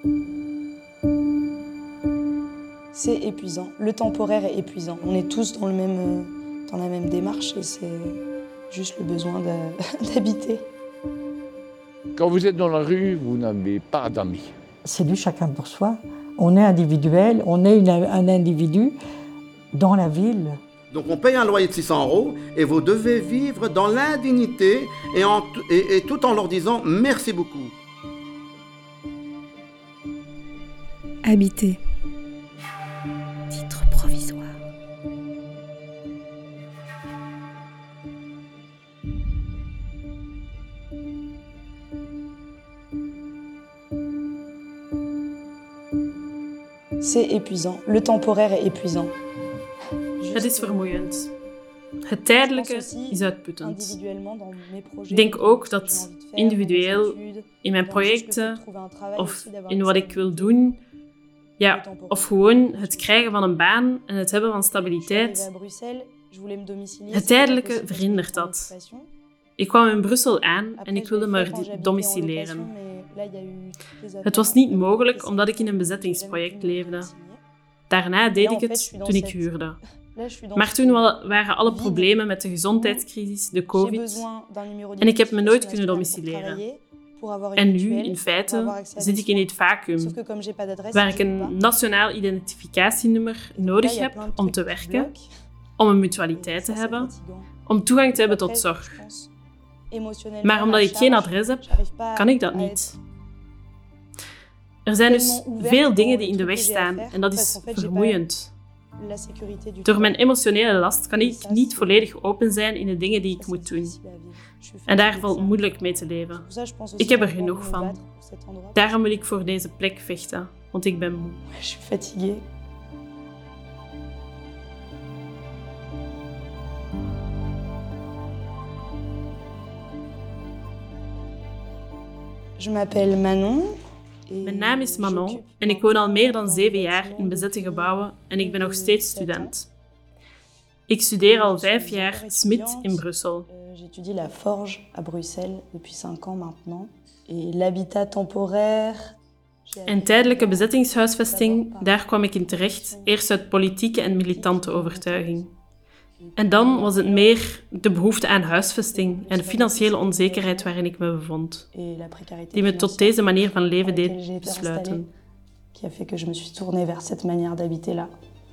C'est épuisant. Le temporaire est épuisant. On est tous dans la même démarche et c'est juste le besoin d'habiter. Quand vous êtes dans la rue, vous n'avez pas d'amis. C'est du chacun pour soi. On est individuel, on est un individu dans la ville. Donc on paye un loyer de 600 € et vous devez vivre dans l'indignité et tout en leur disant merci beaucoup. Habiter. Titre provisoire. C'est épuisant. Le temporaire est épuisant. Het is vermoeiend. Het tijdelijke is uitputtend. Ik denk ook dat individueel in mijn projecten of in wat ik wil doen, of gewoon het krijgen van een baan en het hebben van stabiliteit, het tijdelijke verhindert dat. Ik kwam in Brussel aan en ik wilde me domiciliëren. Het was niet mogelijk omdat ik in een bezettingsproject leefde. Daarna deed ik het toen ik huurde. Maar toen waren alle problemen met de gezondheidscrisis, de COVID, en ik heb me nooit kunnen domiciliëren. En nu, in feite, zit ik in dit vacuüm, waar ik een nationaal identificatienummer nodig heb om te werken, om een mutualiteit te hebben, om toegang te hebben tot zorg. Maar omdat ik geen adres heb, kan ik dat niet. Er zijn dus veel dingen die in de weg staan en dat is vermoeiend. Door mijn emotionele last kan ik niet volledig open zijn in de dingen die ik moet doen. En daar valt moeilijk mee te leven. Ik heb er genoeg van. Daarom wil ik voor deze plek vechten, want ik ben moe. Je suis fatiguée. Je m'appelle Manon. Mijn naam is Manon en ik woon al meer dan 7 jaar in bezette gebouwen en ik ben nog steeds student. Ik studeer al 5 jaar smid in Brussel. J'étudie la forge à Bruxelles depuis 5 ans maintenant. Et l'habitat temporaire. En tijdelijke bezettingshuisvesting, daar kwam ik in terecht, eerst uit politieke en militante overtuiging. En dan was het meer de behoefte aan huisvesting en de financiële onzekerheid waarin ik me bevond, die me tot deze manier van leven deed besluiten. Qui a fait que je me suis tournée vers cette manière d'habiter là.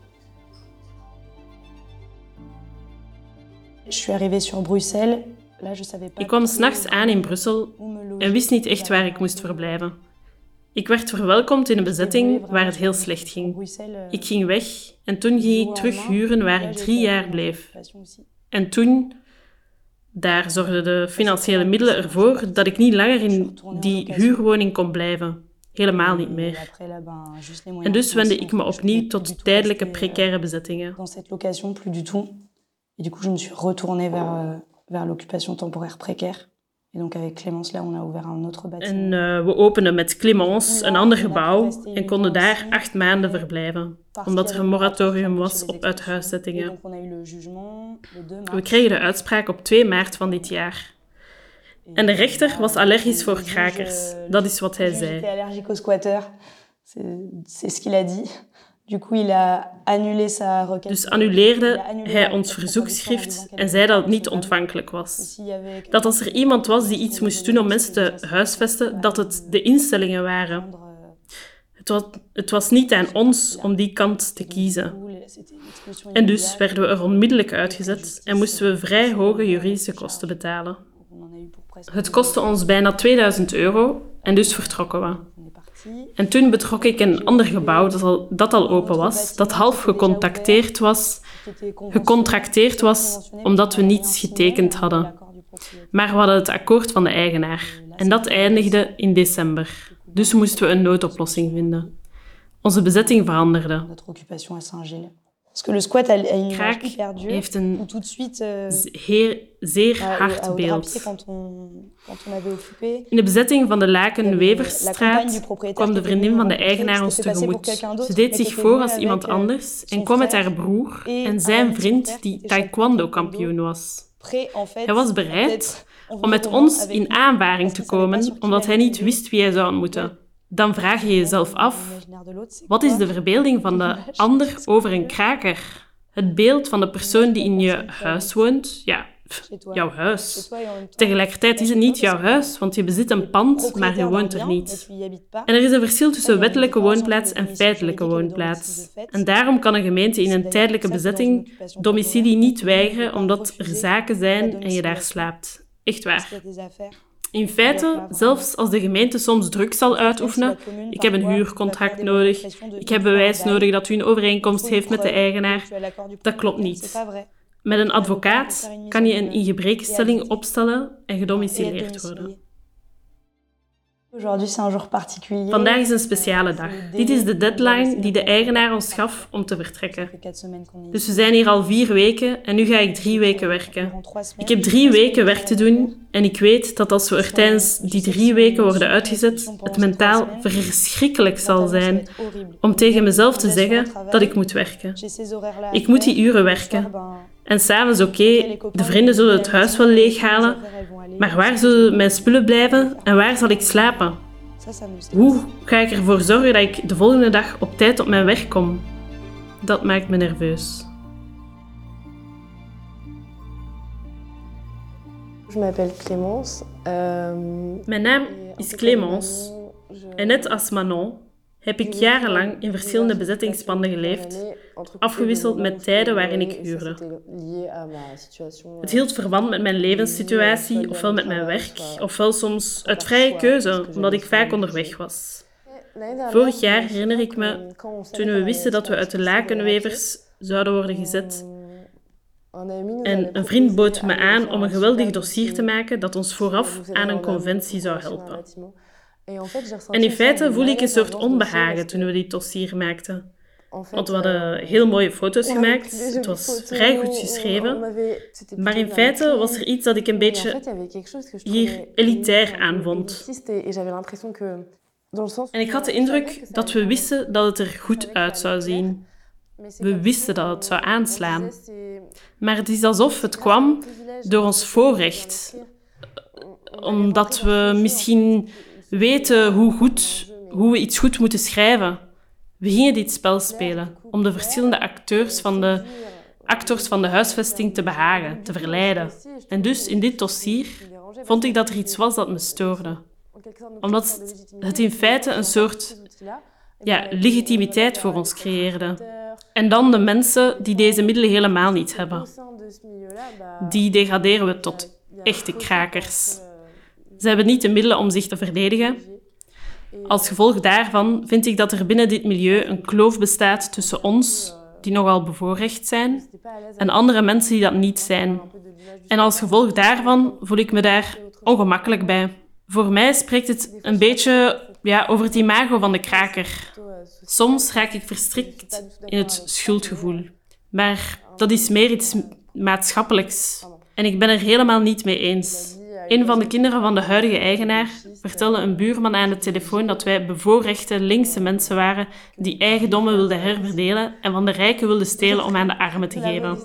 Je suis arrivée sur Bruxelles. Là, je savais pas. Ik kwam 's nachts aan in Brussel en wist niet echt waar ik moest verblijven. Ik werd verwelkomd in een bezetting waar het heel slecht ging. Ik ging weg en toen ging ik terug huren waar ik 3 jaar bleef. En toen, daar zorgden de financiële middelen ervoor dat ik niet langer in die huurwoning kon blijven. Helemaal niet meer. En dus wendde ik me opnieuw tot tijdelijke precaire bezettingen. Dans cette location, plus du tout. Et du coup, je me suis retournée vers l'occupation temporaire précaire. Et donc avec Clémence, là, on a ouvert un autre bâtiment. En we openden met Clémence een ander gebouw en konden daar 8 maanden verblijven, omdat er een moratorium was op uithuiszettingen. We kregen de uitspraak op 2 maart van dit jaar. En de rechter was allergisch voor krakers. Dat is wat hij zei. Allergique aux squatteurs. C'est ce qu'il a dit. Du coup, il a annulé sa requête. Dus annuleerde hij ons verzoekschrift en zei dat het niet ontvankelijk was. Dat als er iemand was die iets moest doen om mensen te huisvesten, dat het de instellingen waren. Het was niet aan ons om die kant te kiezen. En dus werden we er onmiddellijk uitgezet en moesten we vrij hoge juridische kosten betalen. Het kostte ons bijna 2000 € en dus vertrokken we. En toen betrok ik een ander gebouw dat al open was, dat half gecontracteerd was omdat we niets getekend hadden. Maar we hadden het akkoord van de eigenaar en dat eindigde in december. Dus moesten we een noodoplossing vinden. Onze bezetting veranderde. Kraak heeft een zeer hard beeld. In de bezetting van de Laken-Weverstraat kwam de vriendin van de eigenaar ons tegemoet. Ze deed zich voor als iemand anders en kwam met haar broer en zijn vriend die taekwondo-kampioen was. Hij was bereid om met ons in aanvaring te komen omdat hij niet wist wie hij zou ontmoeten. dan vraag je jezelf af, wat is de verbeelding van de ander over een kraker? Het beeld van de persoon die in je huis woont, ja, jouw huis. Tegelijkertijd is het niet jouw huis, want je bezit een pand, maar je woont er niet. En er is een verschil tussen wettelijke woonplaats en feitelijke woonplaats. En daarom kan een gemeente in een tijdelijke bezetting domicilie niet weigeren, omdat er zaken zijn en je daar slaapt. Echt waar. In feite, zelfs als de gemeente soms druk zal uitoefenen, ik heb een huurcontract nodig, ik heb bewijs nodig dat u een overeenkomst heeft met de eigenaar, dat klopt niet. Met een advocaat kan je een ingebrekenstelling opstellen en gedomicileerd worden. Vandaag is een speciale dag. Dit is de deadline die de eigenaar ons gaf om te vertrekken. Dus we zijn hier al 4 weken en nu ga ik 3 weken werken. Ik heb 3 weken werk te doen en ik weet dat als we er tijdens die 3 weken worden uitgezet, het mentaal verschrikkelijk zal zijn om tegen mezelf te zeggen dat ik moet werken. Ik moet die uren werken. En s'avonds de vrienden zullen het huis wel leeghalen, maar waar zullen mijn spullen blijven en waar zal ik slapen? Hoe ga ik ervoor zorgen dat ik de volgende dag op tijd op mijn werk kom? Dat maakt me nerveus. Je m'appelle Clémence. Mijn naam is Clémence. En net als Manon heb ik jarenlang in verschillende bezettingspanden geleefd, afgewisseld met tijden waarin ik huurde. Het hield verband met mijn levenssituatie, ofwel met mijn werk, ofwel soms uit vrije keuze, omdat ik vaak onderweg was. Vorig jaar herinner ik me, toen we wisten dat we uit de lakenwevers zouden worden gezet, en een vriend bood me aan om een geweldig dossier te maken dat ons vooraf aan een conventie zou helpen. En in feite voelde ik een soort onbehagen toen we dit dossier maakten. Want we hadden heel mooie foto's gemaakt, het was vrij goed geschreven, maar in feite was er iets dat ik een beetje hier elitair aan vond. En ik had de indruk dat we wisten dat het er goed uit zou zien. We wisten dat het zou aanslaan. Maar het is alsof het kwam door ons voorrecht. Omdat we misschien weten hoe we iets goed moeten schrijven. We gingen dit spel spelen om de verschillende actors van de huisvesting te behagen, te verleiden. En dus in dit dossier vond ik dat er iets was dat me stoorde. Omdat het in feite een soort legitimiteit voor ons creëerde. En dan de mensen die deze middelen helemaal niet hebben. Die degraderen we tot echte krakers. Ze hebben niet de middelen om zich te verdedigen. Als gevolg daarvan vind ik dat er binnen dit milieu een kloof bestaat tussen ons, die nogal bevoorrecht zijn, en andere mensen die dat niet zijn. En als gevolg daarvan voel ik me daar ongemakkelijk bij. Voor mij spreekt het een beetje over het imago van de kraker. Soms raak ik verstrikt in het schuldgevoel. Maar dat is meer iets maatschappelijks. En ik ben er helemaal niet mee eens. Een van de kinderen van de huidige eigenaar vertelde een buurman aan de telefoon dat wij bevoorrechte linkse mensen waren die eigendommen wilden herverdelen en van de rijken wilden stelen om aan de armen te geven.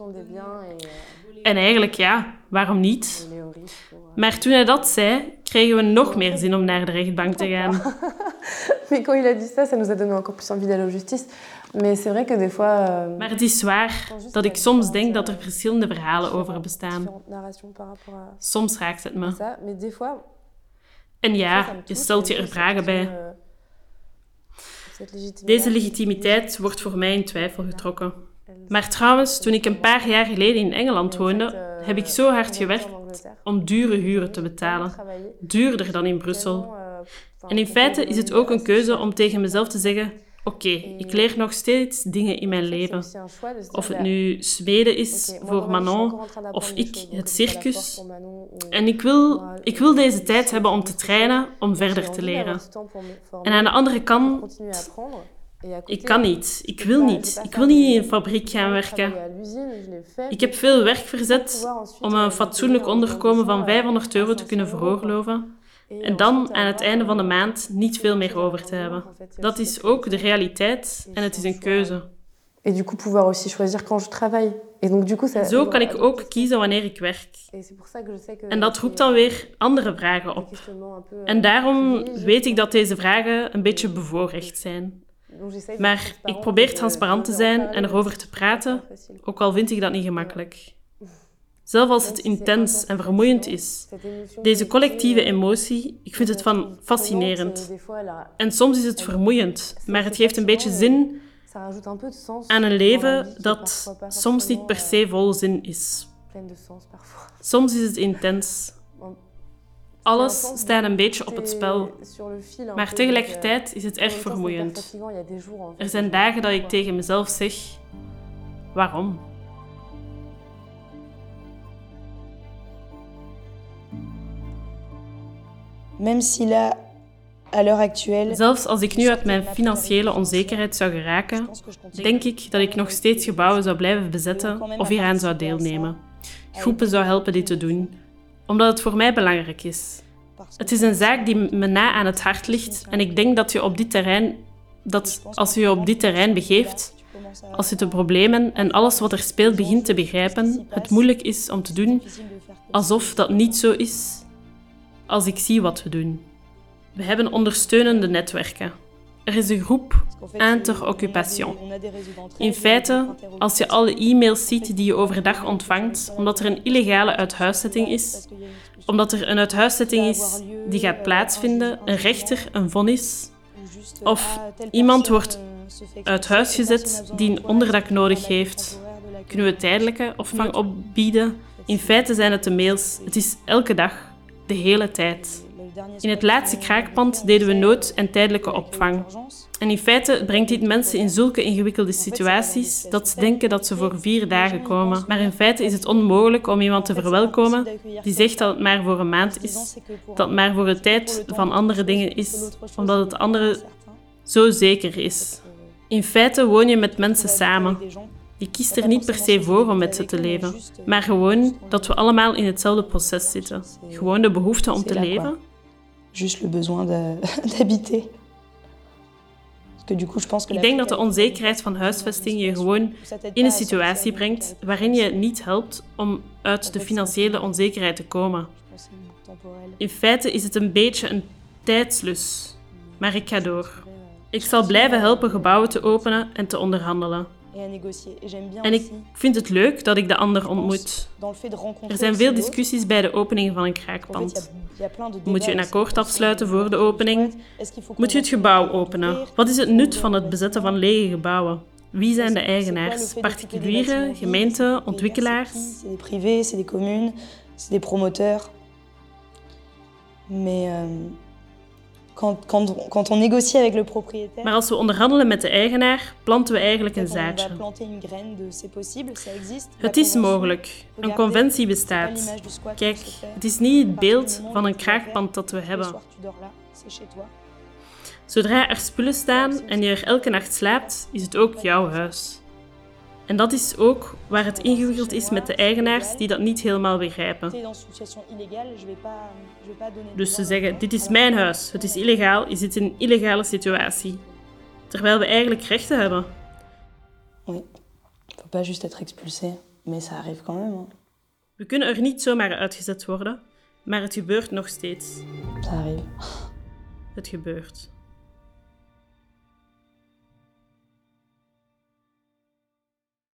En eigenlijk waarom niet? Maar toen hij dat zei, kregen we nog meer zin om naar de rechtbank te gaan. Mais quand il a dit ça, ça nous a donné encore plus envie d'aller en justice. Mais c'est vrai que des fois... Maar het is waar dat ik soms denk dat er verschillende verhalen over bestaan. Soms raakt het me. En je stelt je er vragen bij. Deze legitimiteit wordt voor mij in twijfel getrokken. Maar trouwens, toen ik een paar jaar geleden in Engeland woonde, heb ik zo hard gewerkt om dure huren te betalen. Duurder dan in Brussel. En in feite is het ook een keuze om tegen mezelf te zeggen: oké, ik leer nog steeds dingen in mijn leven. Of het nu Zweden is voor Manon, of ik het circus. En ik wil deze tijd hebben om te trainen, om verder te leren. En aan de andere kant, ik kan niet. Ik wil niet. Ik wil niet in een fabriek gaan werken. Ik heb veel werk verzet om een fatsoenlijk onderkomen van €500 te kunnen veroorloven. En dan aan het einde van de maand niet veel meer over te hebben. Dat is ook de realiteit en het is een keuze. Et du coup pouvoir aussi choisir quand je travaille. Et donc, du coup, ça, Zo kan ik ook kiezen wanneer ik werk. Et c'est pour ça que je sais que En dat roept dan weer andere vragen op. En daarom weet ik dat deze vragen een beetje bevoorrecht zijn. Maar ik probeer transparant te zijn en erover te praten, ook al vind ik dat niet gemakkelijk. Zelfs als het intens en vermoeiend is. Deze collectieve emotie, ik vind het van fascinerend. En soms is het vermoeiend, maar het geeft een beetje zin aan een leven dat soms niet per se vol zin is. Soms is het intens. Alles staat een beetje op het spel, maar tegelijkertijd is het erg vermoeiend. Er zijn dagen dat ik tegen mezelf zeg, waarom? Même si là, à l'heure actuelle... Zelfs als ik nu uit mijn financiële onzekerheid zou geraken, denk ik dat ik nog steeds gebouwen zou blijven bezetten of hieraan zou deelnemen. Groepen zou helpen dit te doen, omdat het voor mij belangrijk is. Het is een zaak die me na aan het hart ligt en ik denk dat als je je op dit terrein begeeft, als je de problemen en alles wat er speelt begint te begrijpen, het moeilijk is om te doen alsof dat niet zo is als ik zie wat we doen. We hebben ondersteunende netwerken. Er is een groep Interoccupation. In feite, als je alle e-mails ziet die je overdag ontvangt, omdat er een illegale uithuiszetting is, omdat er een uithuiszetting is die gaat plaatsvinden, een rechter, een vonnis, of iemand wordt uit huis gezet die een onderdak nodig heeft, kunnen we tijdelijke opvang opbieden. In feite zijn het de mails. Het is elke dag, de hele tijd. In het laatste kraakpand deden we nood- en tijdelijke opvang. En in feite brengt dit mensen in zulke ingewikkelde situaties dat ze denken dat ze voor 4 dagen komen. Maar in feite is het onmogelijk om iemand te verwelkomen die zegt dat het maar voor een maand is, dat het maar voor de tijd van andere dingen is, omdat het andere zo zeker is. In feite woon je met mensen samen. Je kiest er niet per se voor om met ze te leven, maar gewoon dat we allemaal in hetzelfde proces zitten. Gewoon de behoefte om te leven. Juste le besoin d'habiter. Ik denk dat de onzekerheid van huisvesting je gewoon in een situatie brengt waarin je niet helpt om uit de financiële onzekerheid te komen. In feite is het een beetje een tijdslus, maar ik ga door. Ik zal blijven helpen gebouwen te openen en te onderhandelen. En ik vind het leuk dat ik de ander ontmoet. Er zijn veel discussies bij de opening van een kraakpand. Moet je een akkoord afsluiten voor de opening? Moet je het gebouw openen? Wat is het nut van het bezetten van lege gebouwen? Wie zijn de eigenaars? Particulieren, gemeenten, ontwikkelaars? C'est des privés, c'est des communes, c'est des promoteurs. Mais quand on négocie avec le propriétaire... Maar als we onderhandelen met de eigenaar, planten we eigenlijk een zaadje. Het is mogelijk. Een conventie bestaat. Kijk, het is niet het beeld van een kraakpand dat we hebben. Zodra er spullen staan en je er elke nacht slaapt, is het ook jouw huis. En dat is ook waar het ingewikkeld is met de eigenaars die dat niet helemaal begrijpen. Dus ze zeggen, dit is mijn huis, het is illegaal, je zit in een illegale situatie. Terwijl we eigenlijk rechten hebben. Oui, faut pas juste être expulsé, mais ça arrive quand même. We kunnen er niet zomaar uitgezet worden, maar het gebeurt nog steeds. Ça arrive. Het gebeurt.